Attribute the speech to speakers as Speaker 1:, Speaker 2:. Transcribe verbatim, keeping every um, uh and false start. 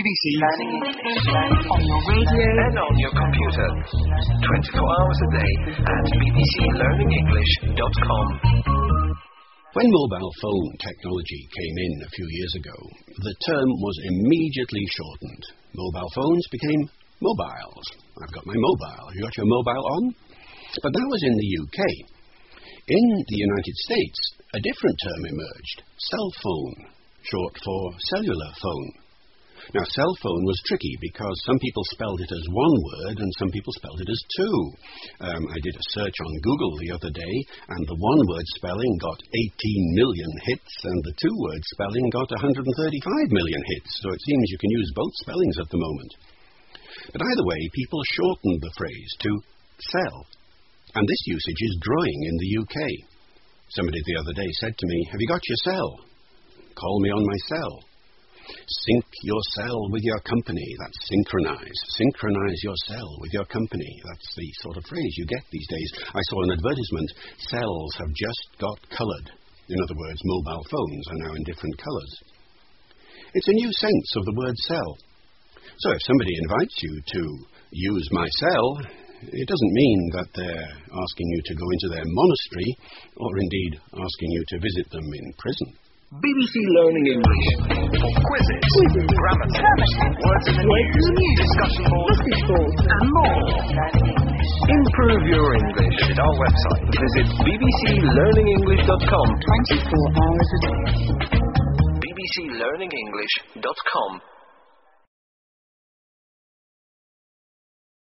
Speaker 1: B C Learning English on your radio and on your computer. twenty-four hours a day at b b c learning english dot com.
Speaker 2: When mobile phone technology came in a few years ago, the term was immediately shortened. Mobile phones became mobiles. I've got my mobile. You got your mobile on? But that was in the U K. In the United States, a different term emerged, cell phone, short for cellular phone. Now, cell phone was tricky because some people spelled it as one word and some people spelled it as two. Um, I did a search on Google the other day, and the one-word spelling got eighteen million hits, and the two-word spelling got one hundred thirty-five million hits, so it seems you can use both spellings at the moment. But either way, people shortened the phrase to cell, and this usage is growing in the U K. Somebody the other day said to me, "Have you got your cell? Call me on my cell." Sync your cell with your company. That's synchronize. Synchronize your cell with your company. That's the sort of phrase you get these days. I saw an advertisement. Cells have just got coloured. In other words, mobile phones are now in different colours. It's a new sense of the word cell. So if somebody invites you to use my cell, it doesn't mean that they're asking you to go into their monastery, or indeed asking you to visit them in prison.
Speaker 1: B B C Learning English for quizzes, quizzes. grammar tips, words in the news, discussion boards, and more. Improve your English. Visit our website. Visit b b c learning english dot com. twenty-four hours a day. b b c learning english dot com